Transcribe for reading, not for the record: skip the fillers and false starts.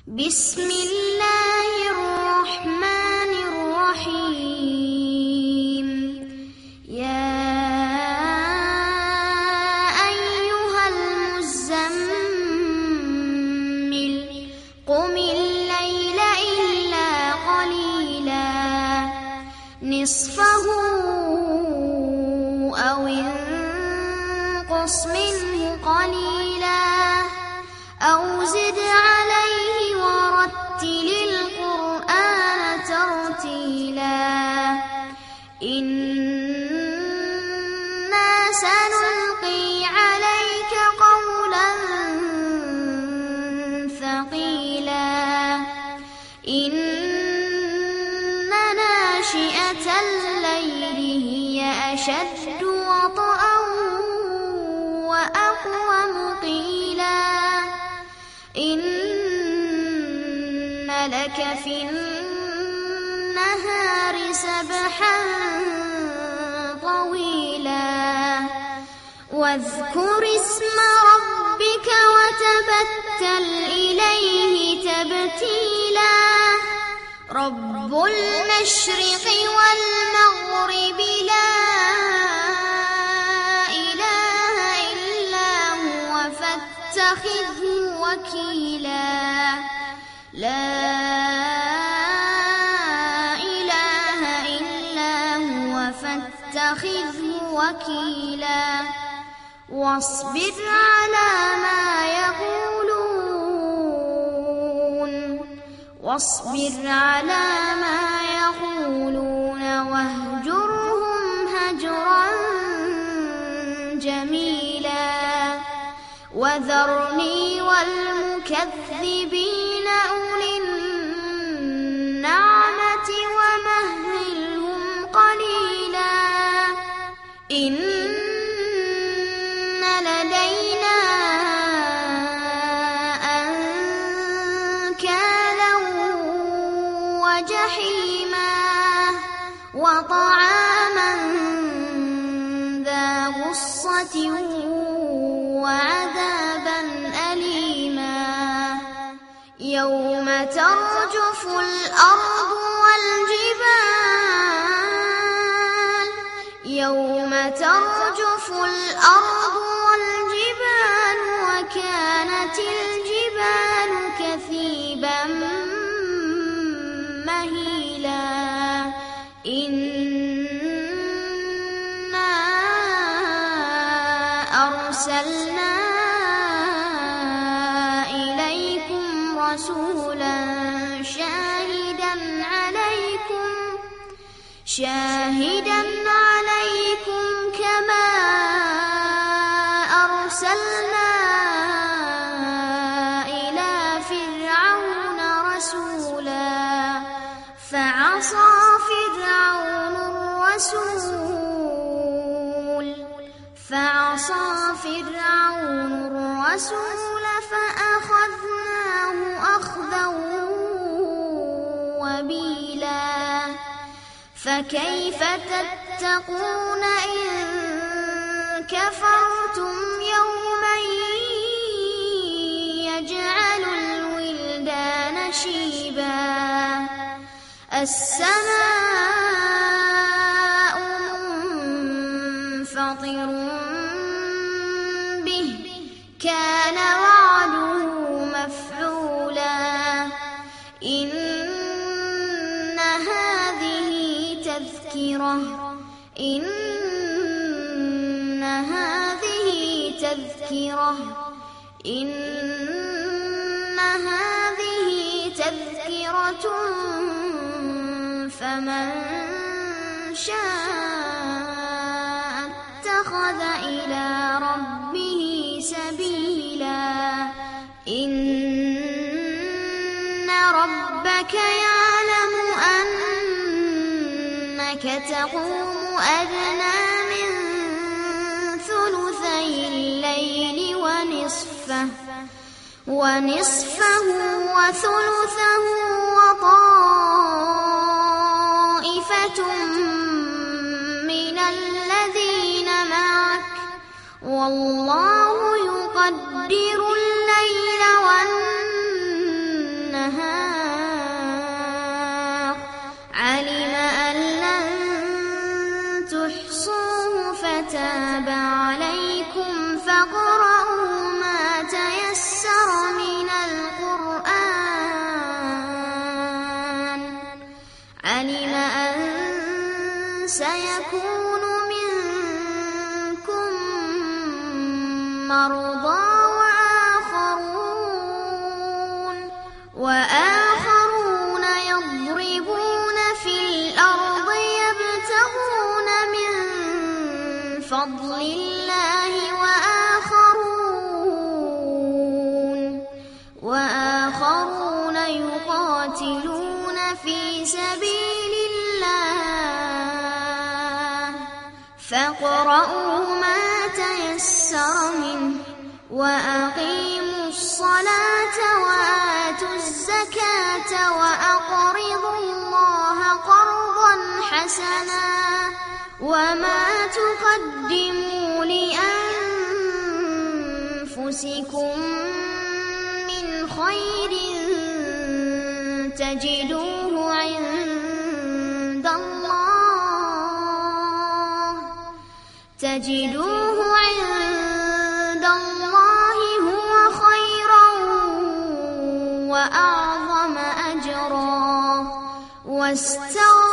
بسم الله الرحمن الرحيم. يا أيها المزمل قم الليل إلا قليلا نصفه أو انقص منه قليلا أو زد عليه ورتل القرآن ترتيلا إنا سنلقي عليك قولا ثقيلا إن ناشئة الليل هي أشد وطئا وأقوم قيلا إن لك في النهار سبحا طويلا واذكر اسم ربك وتبتل إليه تبتيلا رب المشرق والمغرب لا إله إلا هو فاتخذه وكيلا لا إله إلا هو فاتخذه وكيلا واصبر على ما يقولون واهجرهم هجرا جميلا وذرني والمكذبين أولي النعمة ومهلهم قليلا إن لدينا أنكالا وجحيما وطعاما ذا غصة وعذابا أليما يوم ترجف الأرض والجبال وكانت الجبال كثيبا مهيلا إنا أرسلنا إليكم رسولا شاهدا عليكم كما أرسلنا إلى فرعون رسولا فعصى فرعون الرسول فأخذناه أخذا وبيلا فكيف تتقون إن كفرتم يوما يجعل الولدان شيبا السماء منفطر به كان وعده مفعولا إن هذه تذكرة فمن شاء اتخذ إلى ربه سبيلا إن ربك يعلم أنك تقوم أدنى من ثلثي الليل ونصفه وثلثه وطائفة من الذين معك والله يقدر الليل والنهار تحصوه فتاب عليكم فاقرؤوا ما تيسر من القرآن. علم أن سيكون منكم مرضى وآخرون يضربون في الأرض يبتغون من فضل الله وآخرون يقاتلون في سبيل الله فاقرؤوا ما تيسر منه وأقيموا الصلاة وآتوا الزكاة وأقرضوا الله قرضا حسنا وما تقدموا لأنفسكم من خير تجدوه عند الله هو خيرا وأعظم أجرا واستغفر